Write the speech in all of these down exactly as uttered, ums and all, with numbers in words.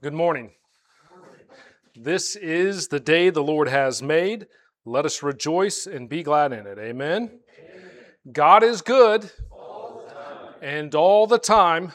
Good morning. This is the day the Lord has made. Let us rejoice and be glad in it. Amen. God is good and all the time.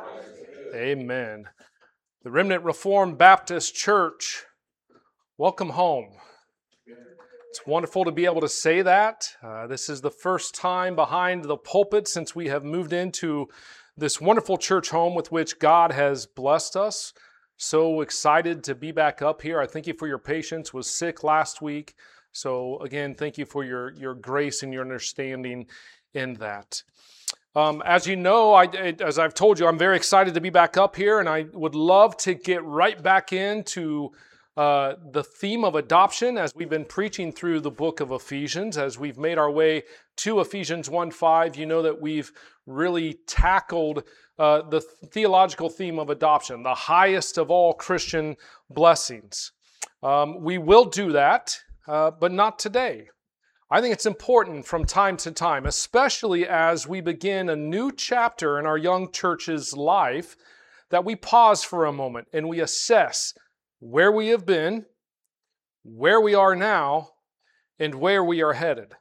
Amen. The Remnant Reformed Baptist Church, welcome home. It's wonderful to be able to say that. Uh, this is the first time behind the pulpit since we have moved into this wonderful church home with which God has blessed us. So excited to be back up here. I thank you for your patience. Was sick last week. So again, thank you for your, your grace and your understanding in that. Um, as you know, I, as I've told you, I'm very excited to be back up here, and I would love to get right back into uh, the theme of adoption as we've been preaching through the book of Ephesians. As we've made our way to Ephesians one five, you know that we've really tackled uh, the theological theme of adoption, the highest of all Christian blessings. Um, we will do that, uh, but not today. I think it's important from time to time, especially as we begin a new chapter in our young church's life, that we pause for a moment and we assess where we have been, where we are now, and where we are headed.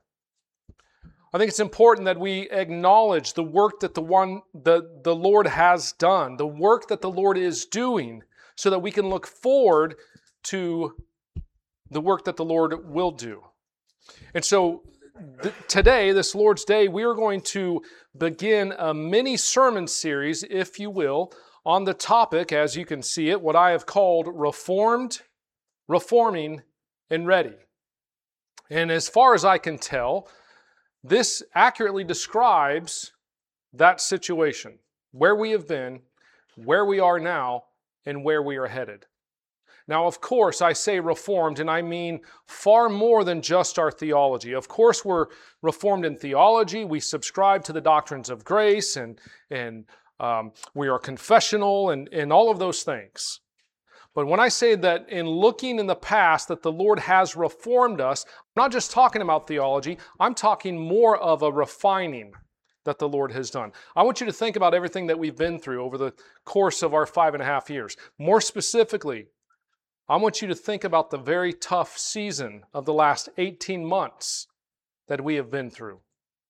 I think it's important that we acknowledge the work that the one the, the Lord has done, the work that the Lord is doing, so that we can look forward to the work that the Lord will do. And so th- today, this Lord's Day, we are going to begin a mini sermon series, if you will, on the topic, as you can see it, what I have called Reformed, Reforming, and Ready. And as far as I can tell, this accurately describes that situation, where we have been, where we are now, and where we are headed. Now, of course, I say reformed, and I mean far more than just our theology. Of course, we're reformed in theology. We subscribe to the doctrines of grace, and, and um, we are confessional, and, and all of those things. But when I say that in looking in the past that the Lord has reformed us, I'm not just talking about theology, I'm talking more of a refining that the Lord has done. I want you to think about everything that we've been through over the course of our five and a half years. More specifically, I want you to think about the very tough season of the last eighteen months that we have been through.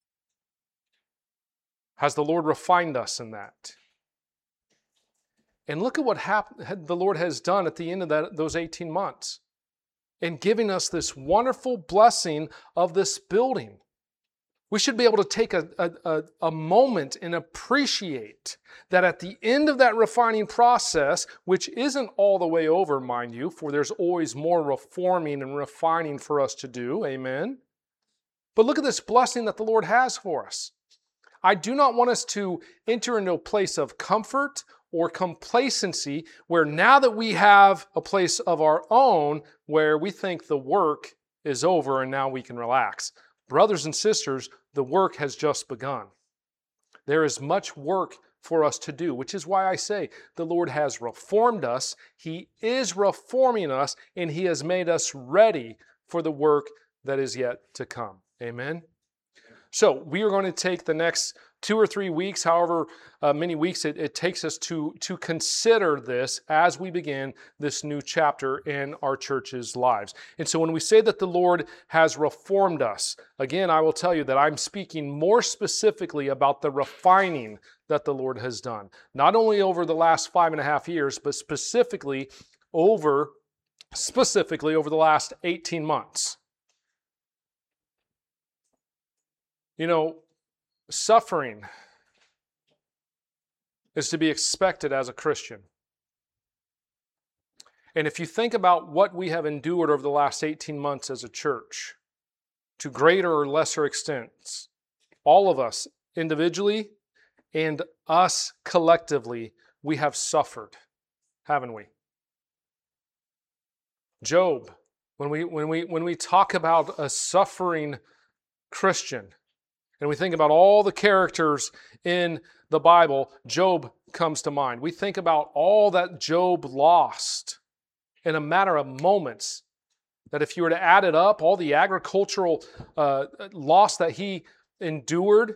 Has the Lord refined us in that? And look at what hap- the Lord has done at the end of that, those eighteen months in giving us this wonderful blessing of this building. We should be able to take a, a, a moment and appreciate that at the end of that refining process, which isn't all the way over, mind you, for there's always more reforming and refining for us to do, amen? But look at this blessing that the Lord has for us. I do not want us to enter into a place of comfort or complacency where now that we have a place of our own where we think the work is over and now we can relax. Brothers and sisters, the work has just begun. There is much work for us to do, which is why I say the Lord has reformed us, He is reforming us, and He has made us ready for the work that is yet to come. Amen? So we are going to take the next two or three weeks, however uh, many weeks it, it takes us to, to consider this as we begin this new chapter in our church's lives. And so when we say that the Lord has reformed us, again, I will tell you that I'm speaking more specifically about the refining that the Lord has done. Not only over the last five and a half years, but specifically over, specifically over the last eighteen months. You know, suffering is to be expected as a Christian. And if you think about what we have endured over the last eighteen months as a church, to greater or lesser extents, all of us individually and us collectively, we have suffered, haven't we? Job, when we, when we, when we talk about a suffering Christian, and we think about all the characters in the Bible, Job comes to mind. We think about all that Job lost in a matter of moments, that if you were to add it up, all the agricultural uh, loss that he endured,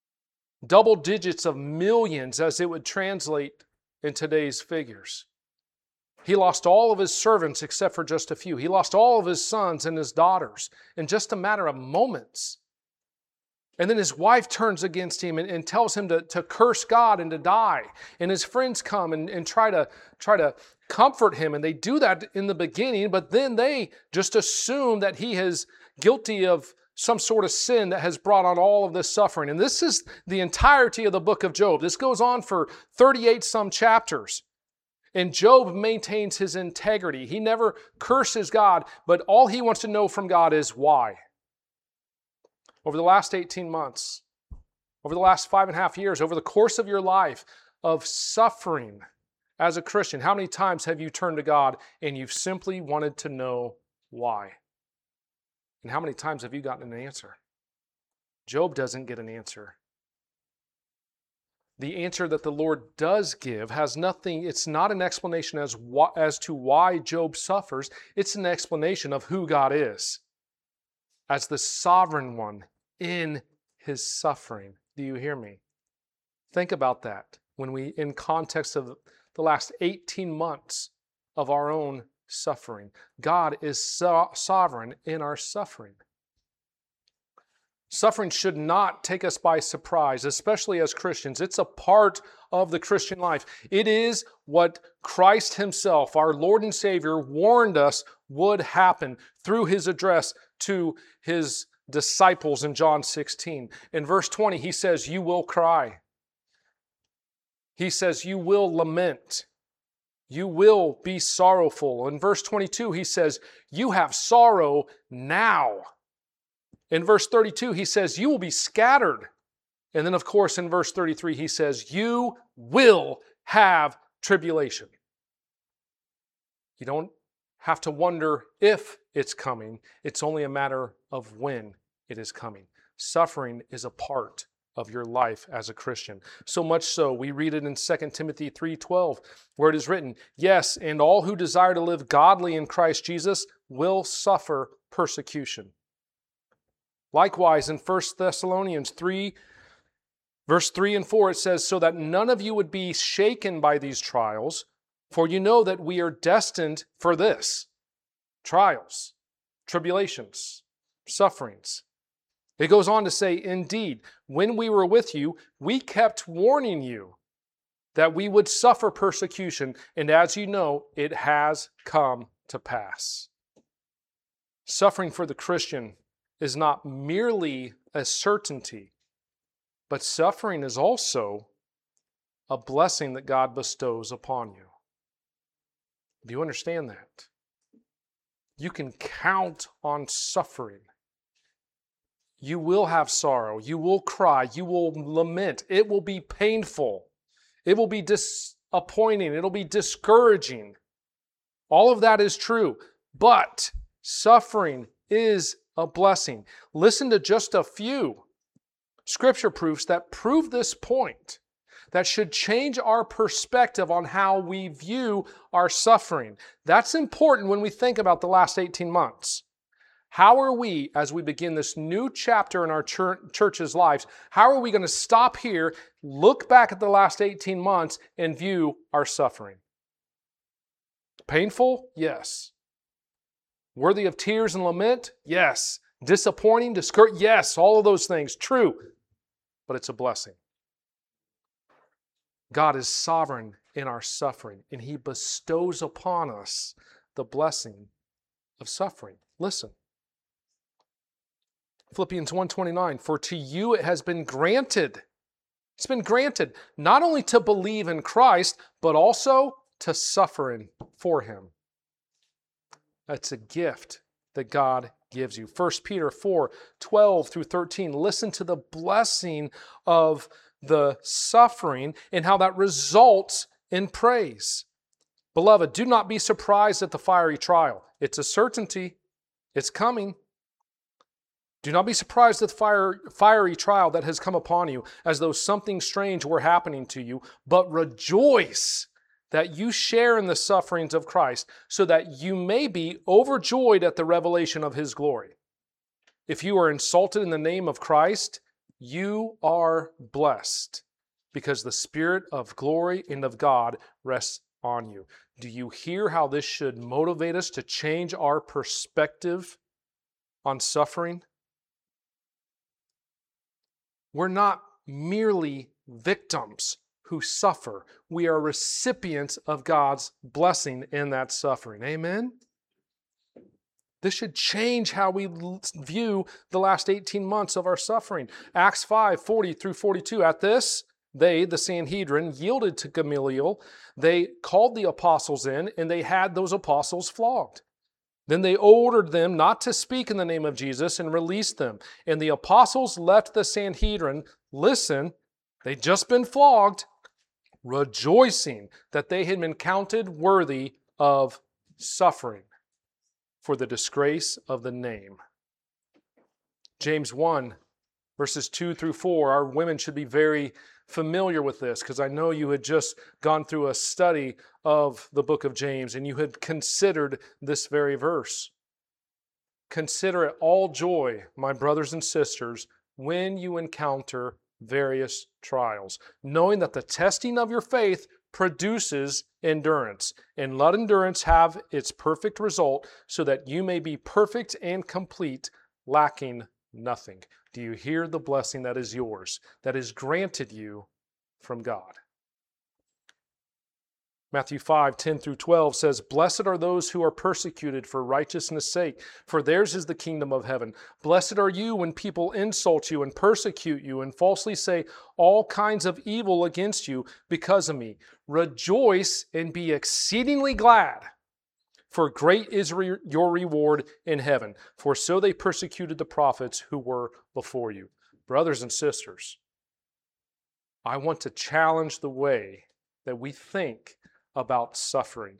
double digits of millions as it would translate in today's figures. He lost all of his servants except for just a few. He lost all of his sons and his daughters in just a matter of moments. And then his wife turns against him and, and tells him to, to curse God and to die. And his friends come and, and try to, try to comfort him. And they do that in the beginning, but then they just assume that he is guilty of some sort of sin that has brought on all of this suffering. And this is the entirety of the book of Job. This goes on for thirty-eight some chapters. And Job maintains his integrity. He never curses God, but all he wants to know from God is why. Over the last eighteen months, over the last five and a half years, over the course of your life of suffering as a Christian, how many times have you turned to God and you've simply wanted to know why? And how many times have you gotten an answer? Job doesn't get an answer. The answer that the Lord does give has nothing, it's not an explanation as, wh- as to why Job suffers. It's an explanation of who God is as the sovereign one in his suffering. Do you hear me? Think about that when we, in context of the last eighteen months of our own suffering. God is so sovereign in our suffering. Suffering should not take us by surprise, especially as Christians. It's a part of the Christian life. It is what Christ himself, our Lord and Savior, warned us would happen through his address to his disciples in John sixteen. In verse twenty, he says, you will cry. He says, you will lament. You will be sorrowful. In verse twenty-two, he says, you have sorrow now. In verse thirty-two, he says, you will be scattered. And then, of course, in verse thirty-three, he says, you will have tribulation. You don't have to wonder if it's coming. It's only a matter of when it is coming. Suffering is a part of your life as a Christian. So much so, we read it in Second Timothy three twelve, where it is written, yes, and all who desire to live godly in Christ Jesus will suffer persecution. Likewise, in First Thessalonians three, verse three and four, it says, so that none of you would be shaken by these trials, for you know that we are destined for this, trials, tribulations, sufferings. It goes on to say, indeed, when we were with you, we kept warning you that we would suffer persecution, and as you know, it has come to pass. Suffering for the Christian is not merely a certainty, but suffering is also a blessing that God bestows upon you. Do you understand that? You can count on suffering. You will have sorrow. You will cry. You will lament. It will be painful. It will be disappointing. It'll be discouraging. All of that is true. But suffering is a blessing. Listen to just a few scripture proofs that prove this point, that should change our perspective on how we view our suffering. That's important when we think about the last eighteen months. How are we, as we begin this new chapter in our church's lives, how are we going to stop here, look back at the last eighteen months, and view our suffering? Painful? Yes. Worthy of tears and lament? Yes. Disappointing, discouraged? Yes, all of those things. True. But it's a blessing. God is sovereign in our suffering, and He bestows upon us the blessing of suffering. Listen. Philippians one twenty-nine, for to you it has been granted. It's been granted not only to believe in Christ, but also to suffer in, for Him. That's a gift that God gives you. First Peter four twelve through thirteen. Listen to the blessing of the suffering and how that results in praise. Beloved, do not be surprised at the fiery trial. It's a certainty. It's coming. Do not be surprised at the fire, fiery trial that has come upon you, as though something strange were happening to you, but rejoice that you share in the sufferings of Christ, so that you may be overjoyed at the revelation of His glory. If you are insulted in the name of Christ, you are blessed, because the Spirit of glory and of God rests on you. Do you hear how this should motivate us to change our perspective on suffering? We're not merely victims who suffer. We are recipients of God's blessing in that suffering. Amen? This should change how we view the last eighteen months of our suffering. Acts five, forty through forty-two. At this, they, the Sanhedrin, yielded to Gamaliel. They called the apostles in, and they had those apostles flogged. Then they ordered them not to speak in the name of Jesus and released them. And the apostles left the Sanhedrin. Listen, they'd just been flogged, rejoicing that they had been counted worthy of suffering for the disgrace of the name. James one, verses two through four. Our women should be very familiar with this because I know you had just gone through a study of the book of James and you had considered this very verse. Consider it all joy, my brothers and sisters, when you encounter various trials, knowing that the testing of your faith produces endurance. And let endurance have its perfect result so that you may be perfect and complete, lacking nothing. Do you hear the blessing that is yours, that is granted you from God? Matthew five, ten through twelve says, Blessed are those who are persecuted for righteousness' sake, for theirs is the kingdom of heaven. Blessed are you when people insult you and persecute you and falsely say all kinds of evil against you because of me. Rejoice and be exceedingly glad, for great is re- your reward in heaven. For so they persecuted the prophets who were before you. Brothers and sisters, I want to challenge the way that we think about suffering,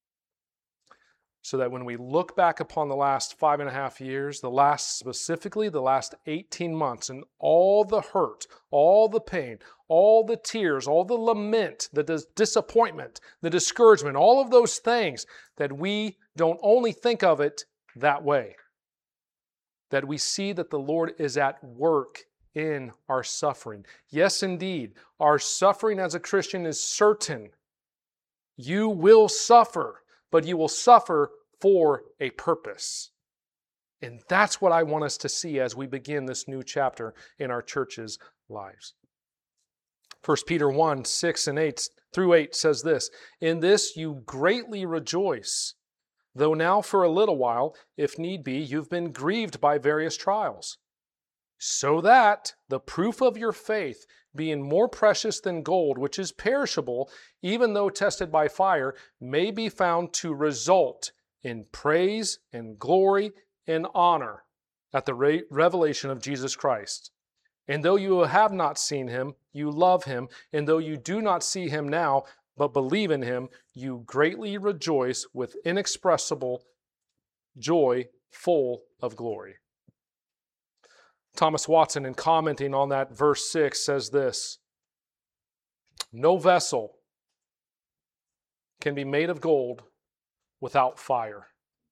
so that when we look back upon the last five and a half years, the last specifically the last eighteen months, and all the hurt, all the pain, all the tears, all the lament, the dis- disappointment, the discouragement, all of those things, that we don't only think of it that way, that we see that the Lord is at work in our suffering. Yes, indeed, our suffering as a Christian is certain. You will suffer, but you will suffer for a purpose. And that's what I want us to see as we begin this new chapter in our church's lives. First Peter one, six and eight through eight says this, In this you greatly rejoice, though now for a little while, if need be, you've been grieved by various trials, so that the proof of your faith, being more precious than gold, which is perishable, even though tested by fire, may be found to result in praise and glory and honor at the re- revelation of Jesus Christ. And though you have not seen him, you love him. And though you do not see him now, but believe in him, you greatly rejoice with inexpressible joy, full of glory. Thomas Watson, in commenting on that verse six, says this, No vessel can be made of gold without fire.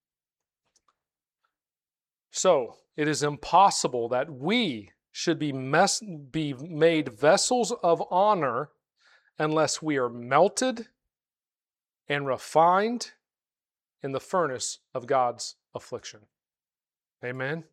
So, it is impossible that we should be, mes- be made vessels of honor unless we are melted and refined in the furnace of God's affliction. Amen?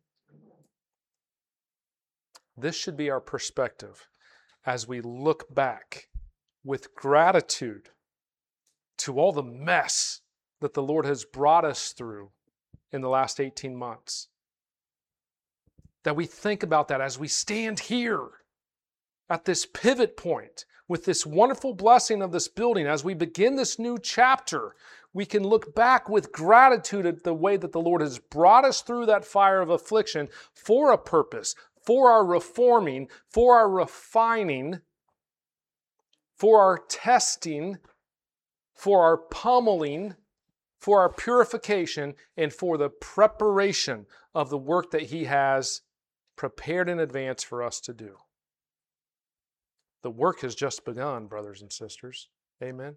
This should be our perspective as we look back with gratitude to all the mess that the Lord has brought us through in the last eighteen months. That we think about that as we stand here at this pivot point with this wonderful blessing of this building. As we begin this new chapter, we can look back with gratitude at the way that the Lord has brought us through that fire of affliction for a purpose, for our reforming, for our refining, for our testing, for our pummeling, for our purification, and for the preparation of the work that He has prepared in advance for us to do. The work has just begun, brothers and sisters. Amen.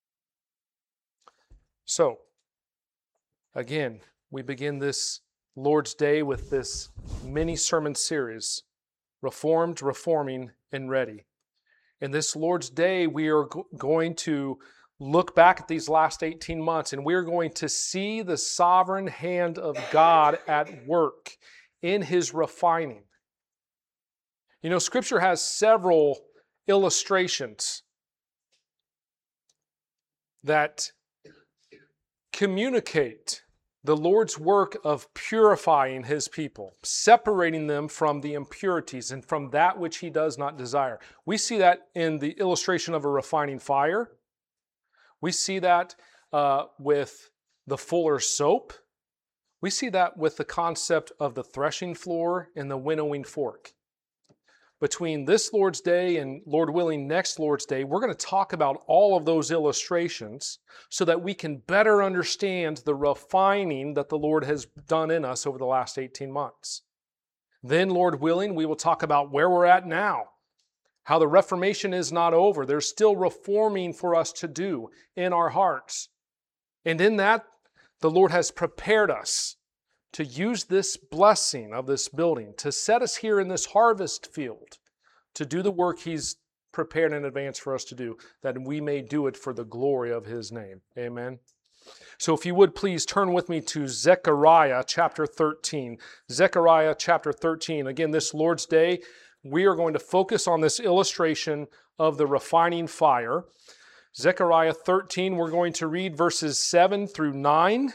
So, again, we begin this Lord's Day with this mini sermon series, Reformed, Reforming, and Ready. In this Lord's Day, we are go- going to look back at these last eighteen months, and we're going to see the sovereign hand of God at work in His refining. You know, Scripture has several illustrations that communicate the Lord's work of purifying His people, separating them from the impurities and from that which He does not desire. We see that in the illustration of a refining fire. We see that uh, with the fuller's soap. We see that with the concept of the threshing floor and the winnowing fork. Between this Lord's Day and, Lord willing, next Lord's Day, we're going to talk about all of those illustrations so that we can better understand the refining that the Lord has done in us over the last eighteen months. Then, Lord willing, we will talk about where we're at now, how the Reformation is not over. There's still reforming for us to do in our hearts. And in that, the Lord has prepared us to use this blessing of this building, to set us here in this harvest field, to do the work He's prepared in advance for us to do, that we may do it for the glory of His name. Amen. So if you would please turn with me to Zechariah chapter thirteen. Zechariah chapter thirteen. Again, this Lord's Day, we are going to focus on this illustration of the refining fire. Zechariah thirteen, we're going to read verses seven through nine.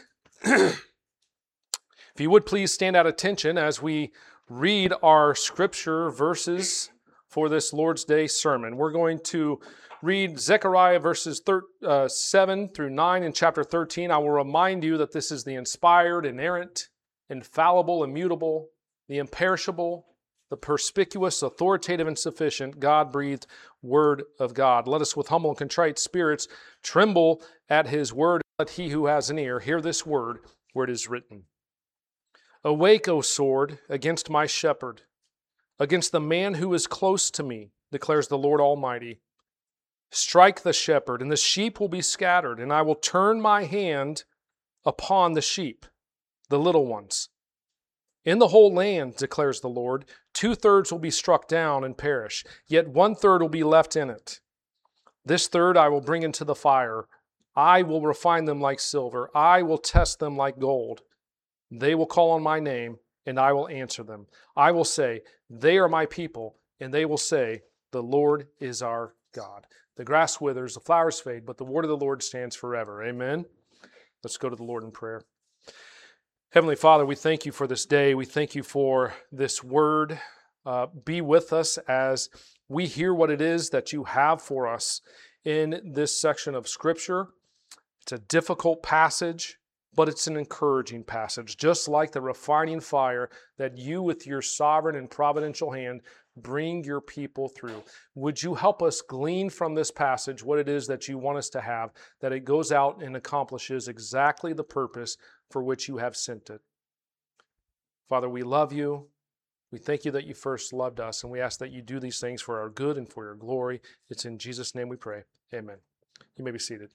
If you would please stand at attention as we read our scripture verses for this Lord's Day sermon. We're going to read Zechariah verses thir- uh, seven through nine in chapter thirteen. I will remind you that this is the inspired, inerrant, infallible, immutable, the imperishable, the perspicuous, authoritative, and sufficient, God-breathed Word of God. Let us with humble and contrite spirits tremble at His word. Let he who has an ear hear this word where it is written. Awake, O sword, against my shepherd, against the man who is close to me, declares the Lord Almighty. Strike the shepherd, and the sheep will be scattered, and I will turn my hand upon the sheep, the little ones. In the whole land, declares the Lord, two-thirds will be struck down and perish, yet one-third will be left in it. This third I will bring into the fire. I will refine them like silver. I will test them like gold. They will call on my name, and I will answer them. I will say, they are my people, and they will say, the Lord is our God. The grass withers, the flowers fade, but the word of the Lord stands forever. Amen. Let's go to the Lord in prayer. Heavenly Father, we thank you for this day. We thank you for this word. Uh, be with us as we hear what it is that you have for us in this section of Scripture. It's a difficult passage, but it's an encouraging passage, just like the refining fire that you with your sovereign and providential hand bring your people through. Would you help us glean from this passage what it is that you want us to have, that it goes out and accomplishes exactly the purpose for which you have sent it. Father, we love you. We thank you that you first loved us, and we ask that you do these things for our good and for your glory. It's in Jesus' name we pray. Amen. You may be seated.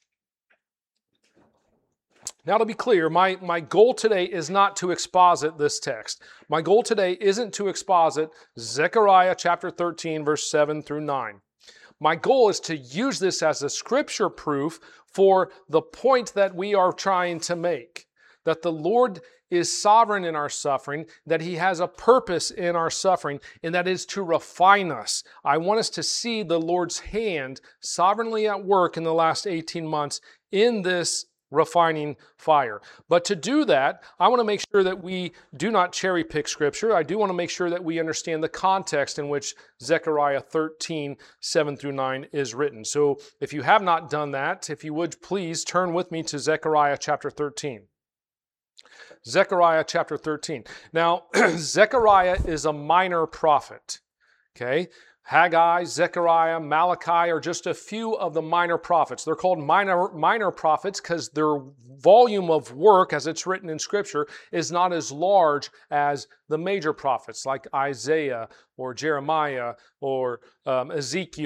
Now, to be clear, my, my goal today is not to exposit this text. My goal today isn't to exposit Zechariah chapter thirteen, verse seven through nine. My goal is to use this as a scripture proof for the point that we are trying to make, that the Lord is sovereign in our suffering, that He has a purpose in our suffering, and that is to refine us. I want us to see the Lord's hand sovereignly at work in the last eighteen months in this refining fire. But to do that, I want to make sure that we do not cherry pick Scripture. I do want to make sure that we understand the context in which Zechariah thirteen, seven through nine is written. So if you have not done that, if you would please turn with me to Zechariah chapter thirteen. Zechariah chapter thirteen. Now, Zechariah is a minor prophet. Okay? Haggai, Zechariah, Malachi are just a few of the minor prophets. They're called minor, minor prophets because their volume of work, as it's written in Scripture, is not as large as the major prophets like Isaiah or Jeremiah or um, Ezekiel.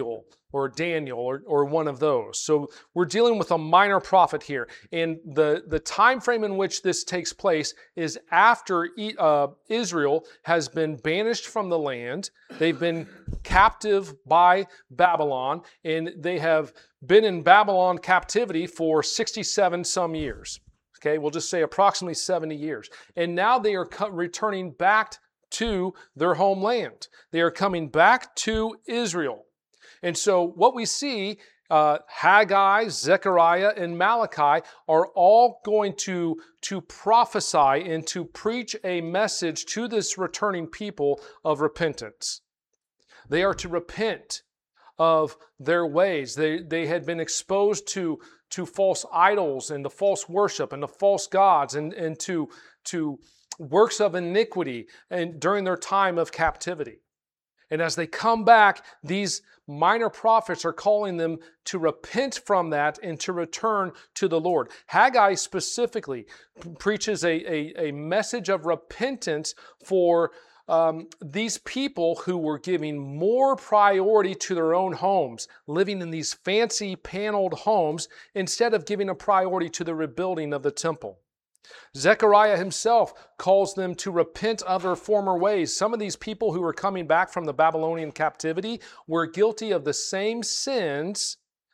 or Daniel or, or one of those. So we're dealing with a minor prophet here. And the, the time frame in which this takes place is after uh, Israel has been banished from the land. They've been captive by Babylon, and they have been in Babylon captivity for sixty-seven some years. Okay, we'll just say approximately seventy years. And now they are co- returning back to their homeland. They are coming back to Israel. And so what we see, uh, Haggai, Zechariah, and Malachi are all going to, to prophesy and to preach a message to this returning people of repentance. They are to repent of their ways. They, they had been exposed to, to false idols and the false worship and the false gods and, and to, to works of iniquity and during their time of captivity. And as they come back, these minor prophets are calling them to repent from that and to return to the Lord. Haggai specifically preaches a, a, a message of repentance for um, these people who were giving more priority to their own homes, living in these fancy paneled homes, instead of giving a priority to the rebuilding of the temple. Zechariah himself calls them to repent of their former ways. Some of these people who were coming back from the Babylonian captivity were guilty of the same sins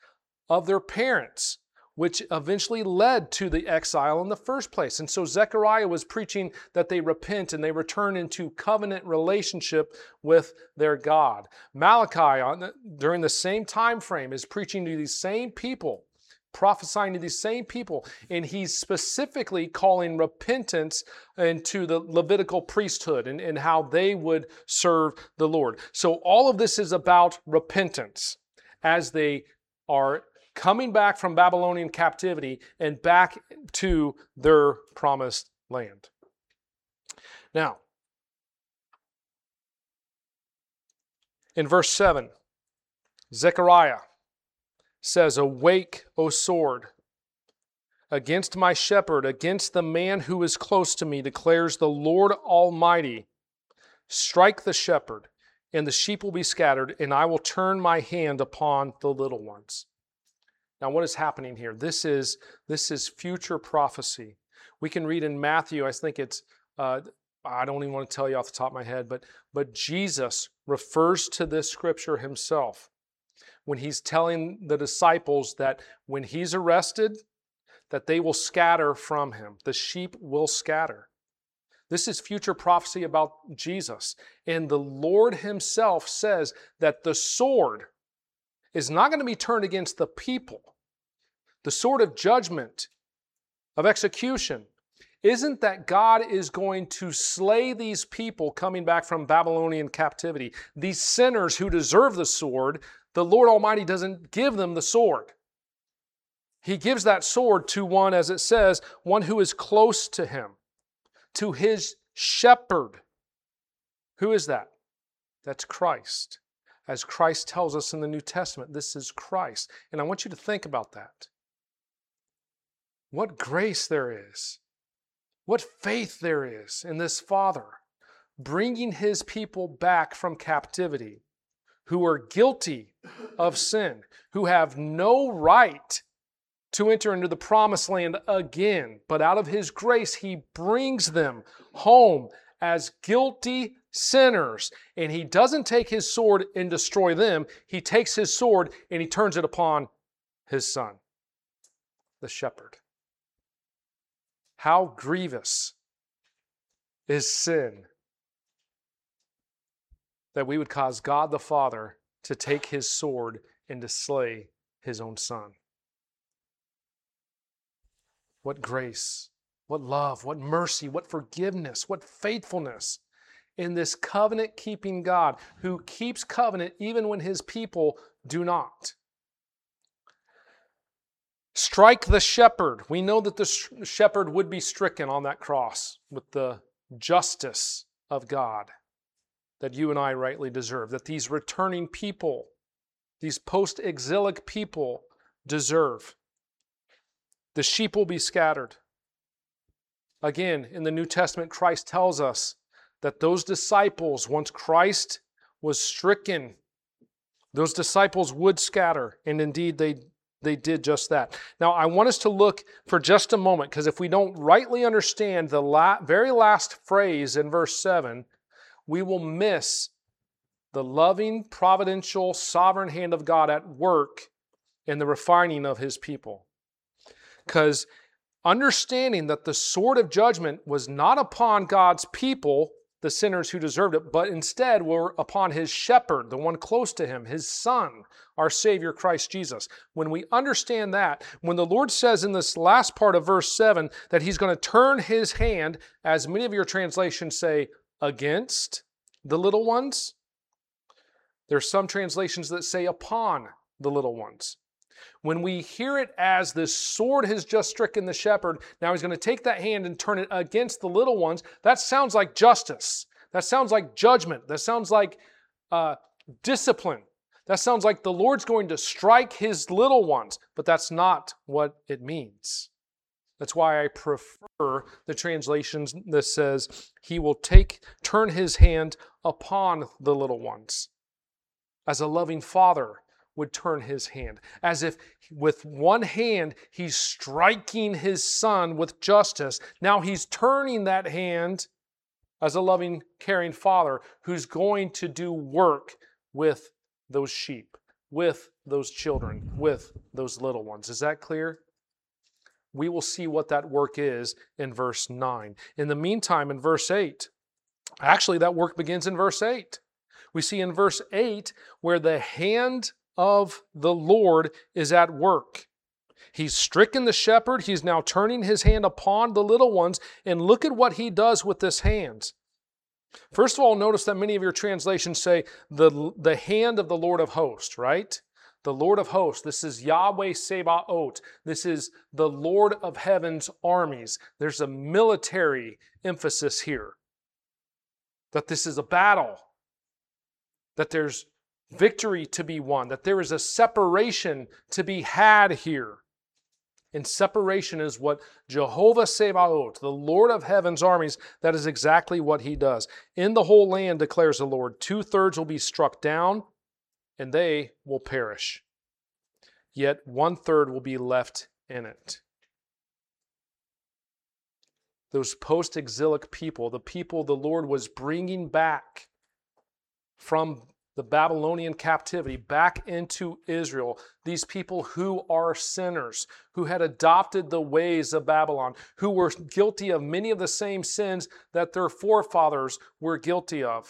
of their parents, which eventually led to the exile in the first place. And so Zechariah was preaching that they repent and they return into covenant relationship with their God. Malachi, on the, during the same time frame, is preaching to these same people, prophesying to these same people, and he's specifically calling repentance into the Levitical priesthood and, and how they would serve the Lord. So all of this is about repentance as they are coming back from Babylonian captivity and back to their promised land. Now, in verse seven, Zechariah says, "Awake, O sword, against my shepherd, against the man who is close to me, declares the Lord Almighty. Strike the shepherd, and the sheep will be scattered, and I will turn my hand upon the little ones." Now, what is happening here? This is, this is future prophecy. We can read in Matthew, I think it's, uh, I don't even want to tell you off the top of my head, but, but Jesus refers to this scripture himself when he's telling the disciples that when he's arrested, that they will scatter from him. The sheep will scatter. This is future prophecy about Jesus. And the Lord himself says that the sword is not going to be turned against the people. The sword of judgment, of execution, isn't that God is going to slay these people coming back from Babylonian captivity. These sinners who deserve the sword, the Lord Almighty doesn't give them the sword. He gives that sword to one, as it says, one who is close to him, to his shepherd. Who is that? That's Christ. As Christ tells us in the New Testament, this is Christ. And I want you to think about that. What grace there is. What faith there is in this Father bringing his people back from captivity, who are guilty of sin, who have no right to enter into the promised land again. But out of his grace, he brings them home as guilty sinners. And he doesn't take his sword and destroy them. He takes his sword and he turns it upon his son, the shepherd. How grievous is sin that we would cause God the Father to take his sword and to slay his own son. What grace, what love, what mercy, what forgiveness, what faithfulness in this covenant-keeping God who keeps covenant even when his people do not. Strike the shepherd. We know that the shepherd would be stricken on that cross with the justice of God that you and I rightly deserve, that these returning people, these post-exilic people deserve. The sheep will be scattered. Again, in the New Testament, Christ tells us that those disciples, once Christ was stricken Those disciples would scatter, and indeed they, they did just that. Now, I want us to look for just a moment, because if we don't rightly understand the la- very last phrase in verse seven, we will miss the loving, providential, sovereign hand of God at work in the refining of His people. Because understanding that the sword of judgment was not upon God's people, the sinners who deserved it, but instead were upon His shepherd, the one close to Him, His Son, our Savior, Christ Jesus. When we understand that, when the Lord says in this last part of verse seven that He's going to turn His hand, as many of your translations say, against the little ones, there's some translations that say upon the little ones. When we hear it as this sword has just stricken the shepherd, now He's going to take that hand and turn it against the little ones, that sounds like justice. That sounds like judgment. That sounds like uh, discipline. That sounds like the Lord's going to strike His little ones, but that's not what it means. That's why I prefer the translations that says He will take, turn His hand upon the little ones. As a loving father would turn His hand. As if with one hand He's striking His Son with justice. Now He's turning that hand as a loving, caring father who's going to do work with those sheep, with those children, with those little ones. Is that clear? We will see what that work is in verse nine. In the meantime, in verse eight, actually that work begins in verse eight. We see in verse eight where the hand of the Lord is at work. He's stricken the shepherd. He's now turning His hand upon the little ones. And look at what He does with this hand. First of all, notice that many of your translations say the, the hand of the Lord of hosts, right? The Lord of hosts. This is Yahweh Sebaot. This is the Lord of heaven's armies. There's a military emphasis here. That this is a battle. That there's victory to be won, that there is a separation to be had here. And separation is what Jehovah Sebaot, the Lord of heaven's armies, that is exactly what He does. In the whole land, declares the Lord, two-thirds will be struck down, and they will perish. Yet one-third will be left in it. Those post-exilic people, the people the Lord was bringing back from the Babylonian captivity back into Israel, these people who are sinners, who had adopted the ways of Babylon, who were guilty of many of the same sins that their forefathers were guilty of.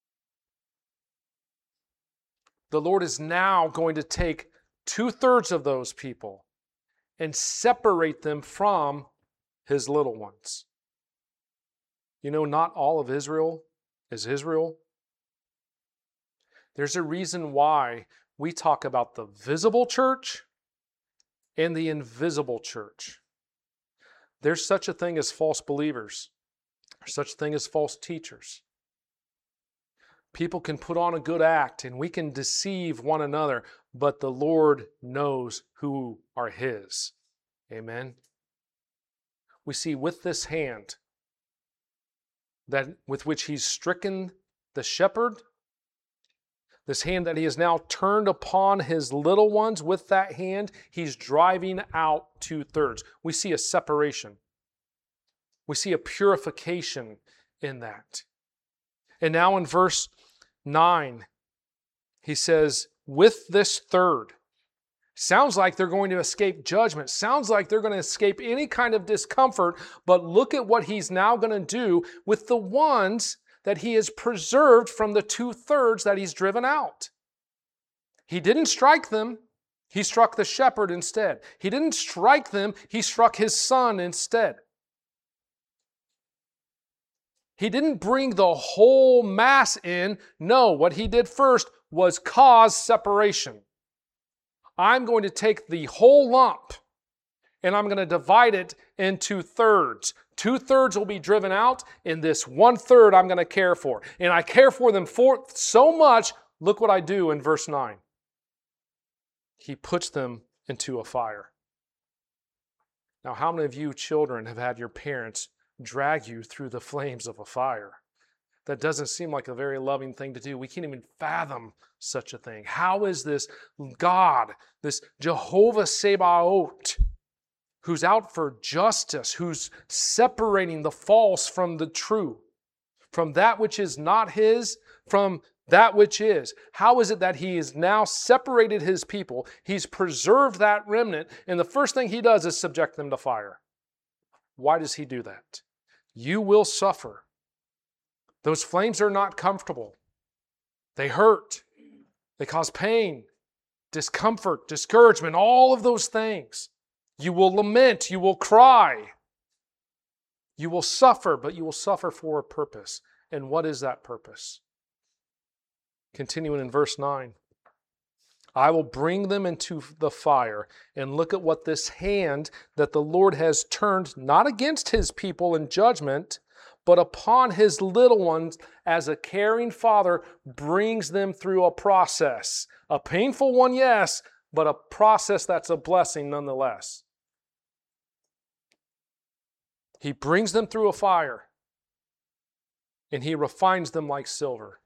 The Lord is now going to take two-thirds of those people and separate them from His little ones. You know, not all of Israel is Israel. There's a reason why we talk about the visible church and the invisible church. There's such a thing as false believers. There's such a thing as false teachers. People can put on a good act and we can deceive one another, but the Lord knows who are His. Amen. We see with this hand that with which He's stricken the shepherd, this hand that He has now turned upon His little ones, with that hand, He's driving out two-thirds. We see a separation. We see a purification in that. And now in verse nine, He says, with this third, sounds like they're going to escape judgment. Sounds like they're going to escape any kind of discomfort. But look at what He's now going to do with the ones that He has preserved from the two-thirds that He's driven out. He didn't strike them. He struck the shepherd instead. He didn't strike them. He struck His Son instead. He didn't bring the whole mass in. No, what He did first was cause separation. I'm going to take the whole lump and I'm going to divide it into thirds. Two-thirds will be driven out, and this one-third I'm going to care for. And I care for them for so much, look what I do in verse nine. He puts them into a fire. Now, how many of you children have had your parents drag you through the flames of a fire? That doesn't seem like a very loving thing to do. We can't even fathom such a thing. How is this God, this Jehovah Sabaoth, who's out for justice, who's separating the false from the true, from that which is not his, from that which is? How is it that he has now separated his people? He's preserved that remnant, and the first thing he does is subject them to fire. Why does he do that? You will suffer. Those flames are not comfortable. They hurt. They cause pain, discomfort, discouragement, all of those things. You will lament. You will cry. You will suffer, but you will suffer for a purpose. And what is that purpose? Continuing in verse nine. I will bring them into the fire. And look at what this hand that the Lord has turned not against his people in judgment, but upon his little ones as a caring father brings them through a process. A painful one, yes, but a process that's a blessing nonetheless. He brings them through a fire, and he refines them like silver.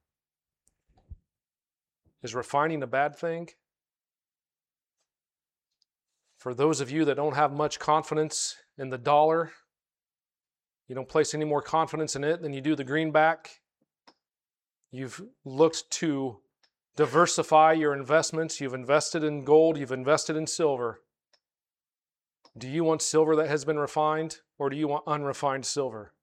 Is refining a bad thing? For those of you that don't have much confidence in the dollar, you don't place any more confidence in it than you do the greenback. You've looked to diversify your investments. You've invested in gold. You've invested in silver. Do you want silver that has been refined, or do you want unrefined silver?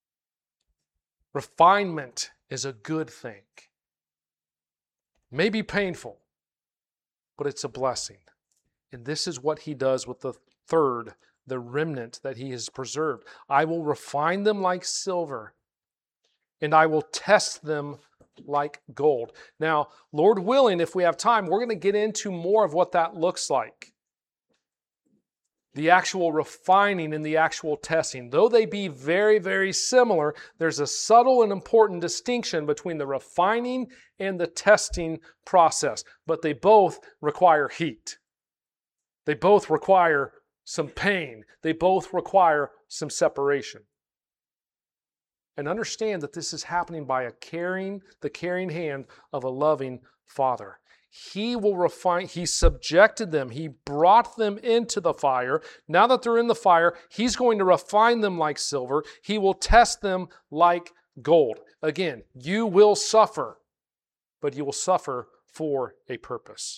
Refinement is a good thing. May be painful, but it's a blessing. And this is what he does with the third, the remnant that he has preserved. I will refine them like silver, and I will test them like gold. Now, Lord willing, if we have time, we're going to get into more of what that looks like. The actual refining and the actual testing. Though they be very, very similar, there's a subtle and important distinction between the refining and the testing process. But they both require heat. They both require some pain. They both require some separation. And understand that this is happening by a caring, the caring hand of a loving Father. He will refine, he subjected them, he brought them into the fire. Now that they're in the fire, he's going to refine them like silver. He will test them like gold. Again, you will suffer, but you will suffer for a purpose.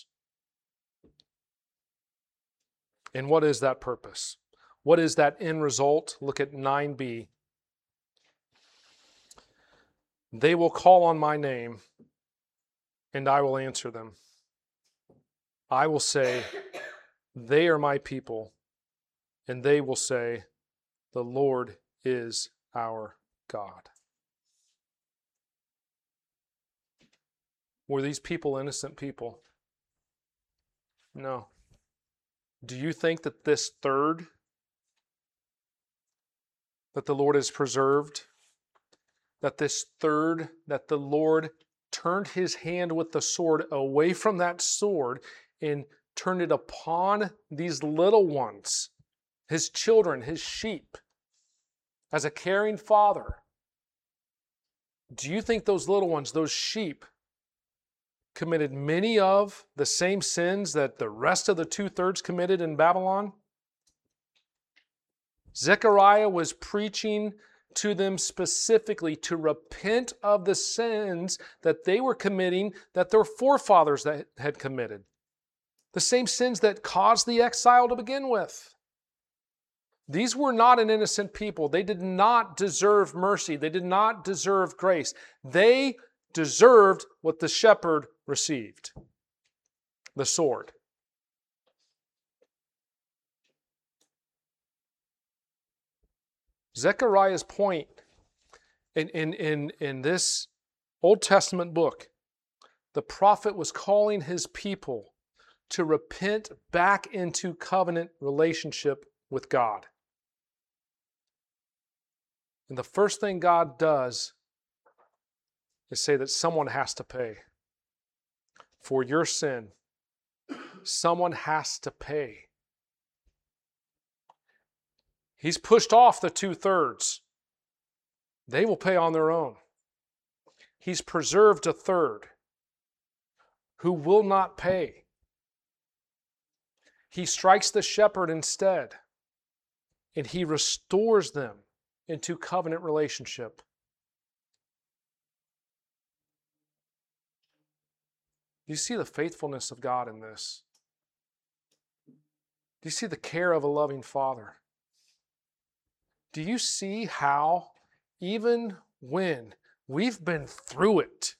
And what is that purpose? What is that end result? Look at nine b. They will call on my name, and I will answer them. I will say, they are my people, and they will say, the Lord is our God. Were these people innocent people? No. Do you think that this third that the Lord has preserved, that this third that the Lord turned his hand with the sword away from that sword and turned it upon these little ones, his children, his sheep, as a caring father? Do you think those little ones, those sheep, committed many of the same sins that the rest of the two-thirds committed in Babylon? Zechariah was preaching to them specifically to repent of the sins that they were committing, that their forefathers that had committed. The same sins that caused the exile to begin with. These were not an innocent people. They did not deserve mercy. They did not deserve grace. They deserved what the shepherd received, the sword. Zechariah's point in, in, in, in this Old Testament book, the prophet was calling his people to repent back into covenant relationship with God. And the first thing God does is say that someone has to pay. For your sin, someone has to pay. He's pushed off the two-thirds. They will pay on their own. He's preserved a third who will not pay. He strikes the shepherd instead, and he restores them into covenant relationship. Do you see the faithfulness of God in this? Do you see the care of a loving Father? Do you see how, even when we've been through it,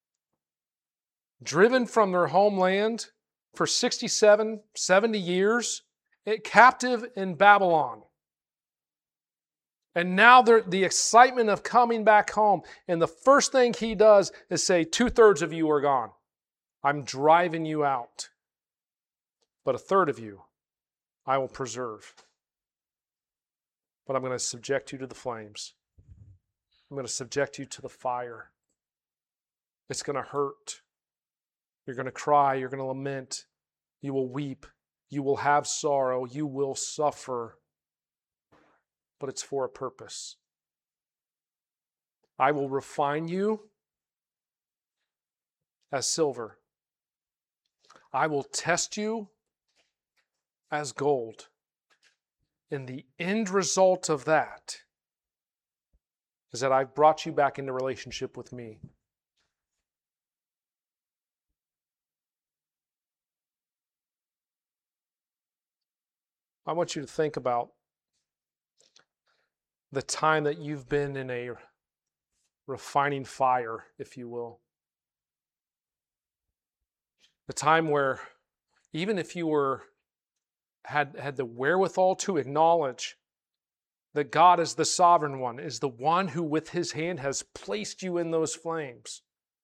driven from their homeland for sixty-seven, seventy years, captive in Babylon, and now the excitement of coming back home, and the first thing he does is say, two-thirds of you are gone. I'm driving you out. But a third of you I will preserve. But I'm going to subject you to the flames. I'm going to subject you to the fire. It's going to hurt. You're going to cry. You're going to lament. You will weep. You will have sorrow. You will suffer. But it's for a purpose. I will refine you as silver. I will test you as gold. And the end result of that is that I've brought you back into relationship with me. I want you to think about the time that you've been in a refining fire, if you will. The time where even if you were had, had the wherewithal to acknowledge that God is the sovereign one, is the one who with his hand has placed you in those flames.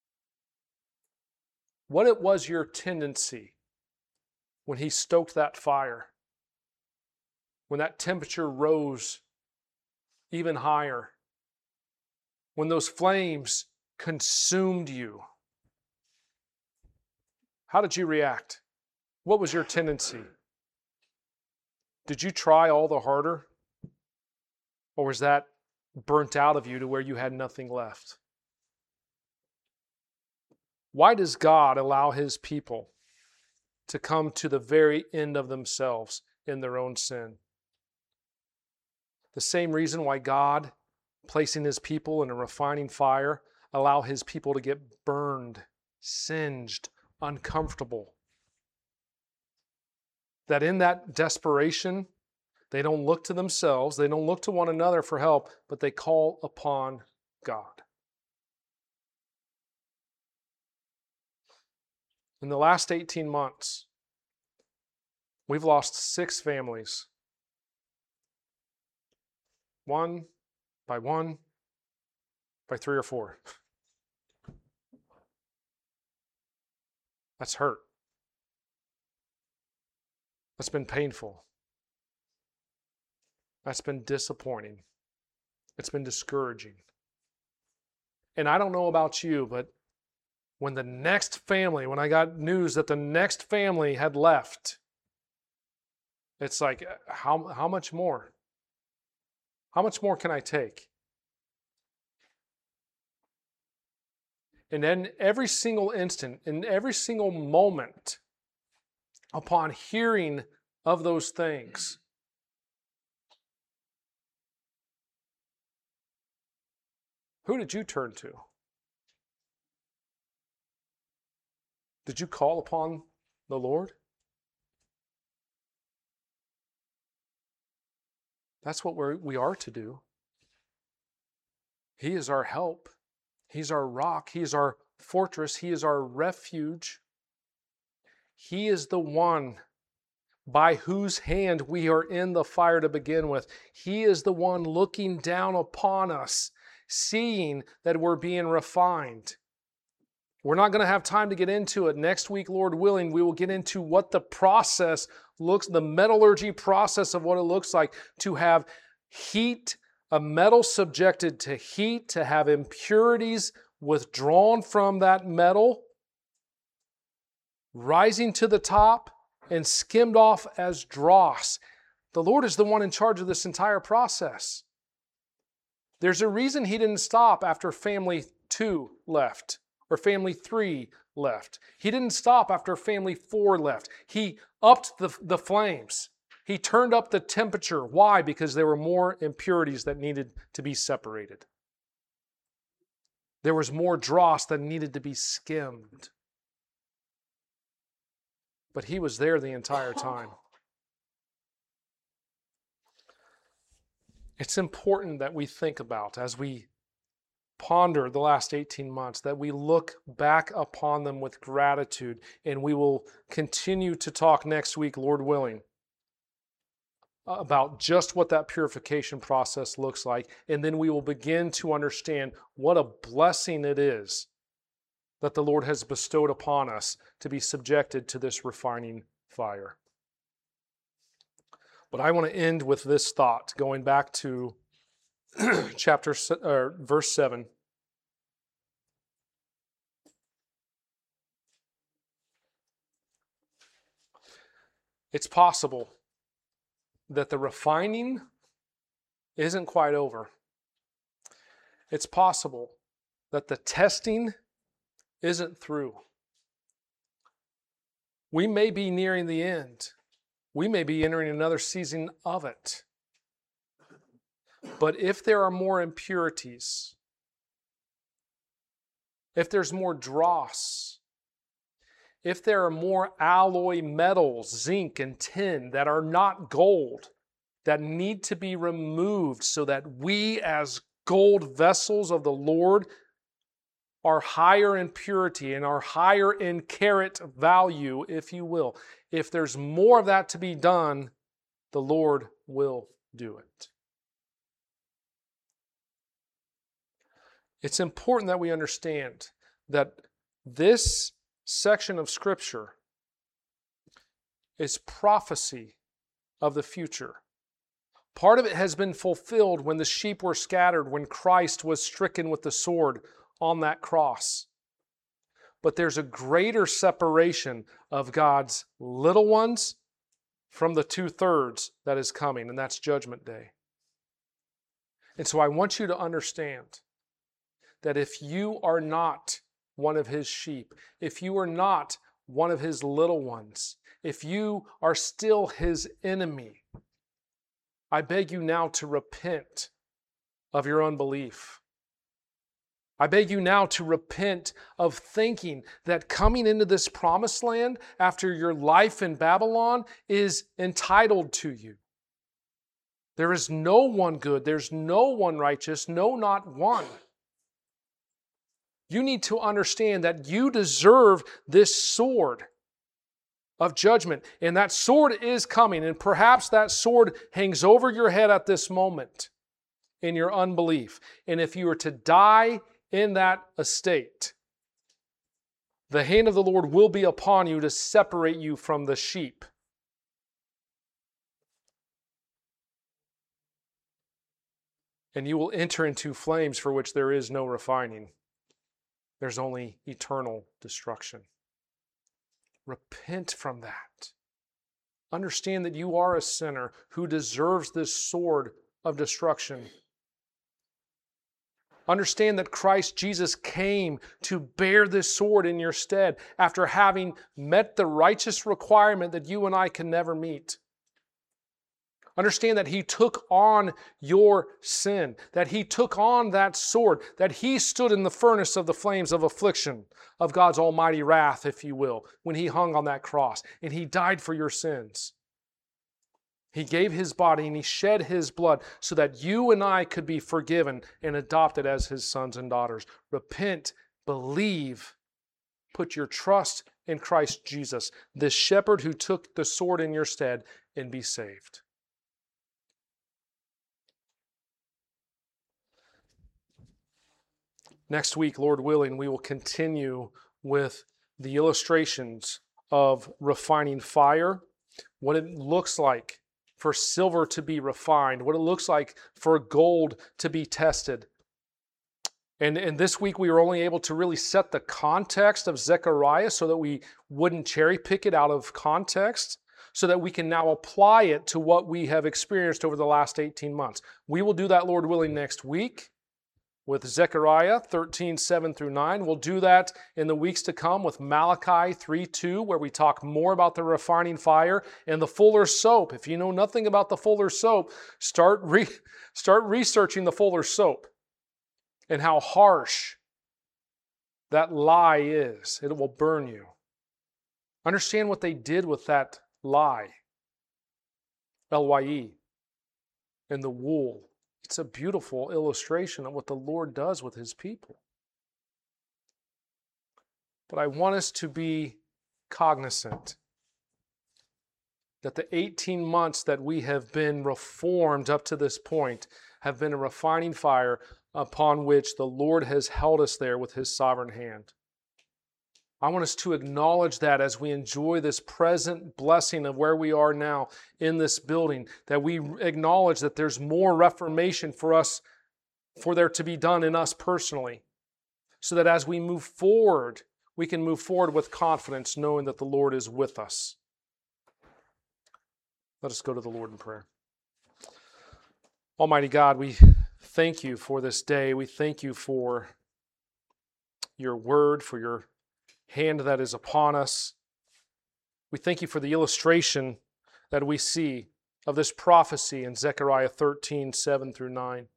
What it was your tendency when he stoked that fire, when that temperature rose even higher, when those flames consumed you. How did you react? What was your tendency? Did you try all the harder? Or was that burnt out of you to where you had nothing left? Why does God allow his people to come to the very end of themselves in their own sin? The same reason why God, placing his people in a refining fire, allow his people to get burned, singed, uncomfortable. That in that desperation, they don't look to themselves, they don't look to one another for help, but they call upon God. In the last eighteen months, we've lost six families. One by one, by three or four. That's hurt. That's been painful. That's been disappointing. It's been discouraging. And I don't know about you, but when the next family, when I got news that the next family had left, it's like, how, how much more? How much more can I take? And then every single instant, in every single moment, upon hearing of those things, who did you turn to? Did you call upon the Lord? That's what we're, we are to do. He is our help. He's our rock. He is our fortress. He is our refuge. He is the one by whose hand we are in the fire to begin with. He is the one looking down upon us, seeing that we're being refined. We're not going to have time to get into it. Next week, Lord willing, we will get into what the process looks, the metallurgy process of what it looks like to have heat, a metal subjected to heat, to have impurities withdrawn from that metal, rising to the top and skimmed off as dross. The Lord is the one in charge of this entire process. There's a reason he didn't stop after family two left, or family three left. He didn't stop after family four left. He upped the, the flames. He turned up the temperature. Why? Because there were more impurities that needed to be separated. There was more dross that needed to be skimmed. But he was there the entire time. It's important that we think about, as we ponder the last eighteen months, that we look back upon them with gratitude, and we will continue to talk next week, Lord willing, about just what that purification process looks like, and then we will begin to understand what a blessing it is that the Lord has bestowed upon us to be subjected to this refining fire. But I want to end with this thought, going back to chapter or verse seven. It's possible that the refining isn't quite over. It's possible that the testing isn't through. We may be nearing the end. We may be entering another season of it. But if there are more impurities, if there's more dross, if there are more alloy metals, zinc and tin, that are not gold, that need to be removed so that we as gold vessels of the Lord are higher in purity and are higher in carat value, if you will. If there's more of that to be done, the Lord will do it. It's important that we understand that this section of Scripture is prophecy of the future. Part of it has been fulfilled when the sheep were scattered, when Christ was stricken with the sword on that cross. But there's a greater separation of God's little ones from the two-thirds that is coming, and that's Judgment Day. And so I want you to understand that if you are not one of His sheep, if you are not one of His little ones, if you are still His enemy, I beg you now to repent of your unbelief. I beg you now to repent of thinking that coming into this promised land after your life in Babylon is entitled to you. There is no one good. There's no one righteous. No, not one. You need to understand that you deserve this sword of judgment. And that sword is coming. And perhaps that sword hangs over your head at this moment in your unbelief. And if you were to die in that estate, the hand of the Lord will be upon you to separate you from the sheep. And you will enter into flames for which there is no refining. There's only eternal destruction. Repent from that. Understand that you are a sinner who deserves this sword of destruction. Understand that Christ Jesus came to bear this sword in your stead after having met the righteous requirement that you and I can never meet. Understand that He took on your sin, that He took on that sword, that He stood in the furnace of the flames of affliction, of God's almighty wrath, if you will, when He hung on that cross, and He died for your sins. He gave His body and He shed His blood so that you and I could be forgiven and adopted as His sons and daughters. Repent, believe, put your trust in Christ Jesus, this shepherd who took the sword in your stead, and be saved. Next week, Lord willing, we will continue with the illustrations of refining fire, what it looks like for silver to be refined, what it looks like for gold to be tested. And, and this week we were only able to really set the context of Zechariah so that we wouldn't cherry pick it out of context, so that we can now apply it to what we have experienced over the last eighteen months. We will do that, Lord willing, next week. with Zechariah thirteen, seven through nine. We'll do that in the weeks to come with Malachi three, two, where we talk more about the refining fire and the fuller's soap. If you know nothing about the fuller's soap, start, re- start researching the fuller's soap and how harsh that lye is. It will burn you. Understand what they did with that lye, L Y E, and the wool. It's a beautiful illustration of what the Lord does with his people. But I want us to be cognizant that the eighteen months that we have been reformed up to this point have been a refining fire upon which the Lord has held us there with his sovereign hand. I want us to acknowledge that as we enjoy this present blessing of where we are now in this building, that we acknowledge that there's more reformation for us, for there to be done in us personally, so that as we move forward, we can move forward with confidence, knowing that the Lord is with us. Let us go to the Lord in prayer. Almighty God, we thank you for this day. We thank you for your word, for your hand that is upon us. We thank you for the illustration that we see of this prophecy in Zechariah thirteen, seven through nine.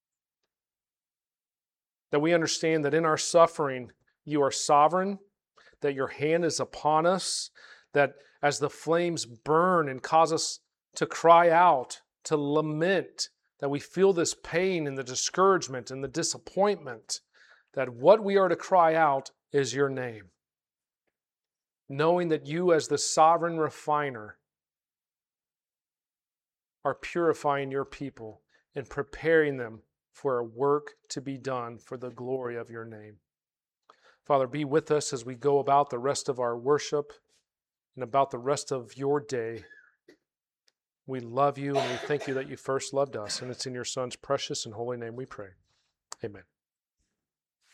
That we understand that in our suffering, you are sovereign, that your hand is upon us, that as the flames burn and cause us to cry out, to lament, that we feel this pain and the discouragement and the disappointment, that what we are to cry out is your name. Knowing that you, as the sovereign refiner, are purifying your people and preparing them for a work to be done for the glory of your name. Father, be with us as we go about the rest of our worship and about the rest of your day. We love you and we thank you that you first loved us. And it's in your Son's precious and holy name we pray. Amen.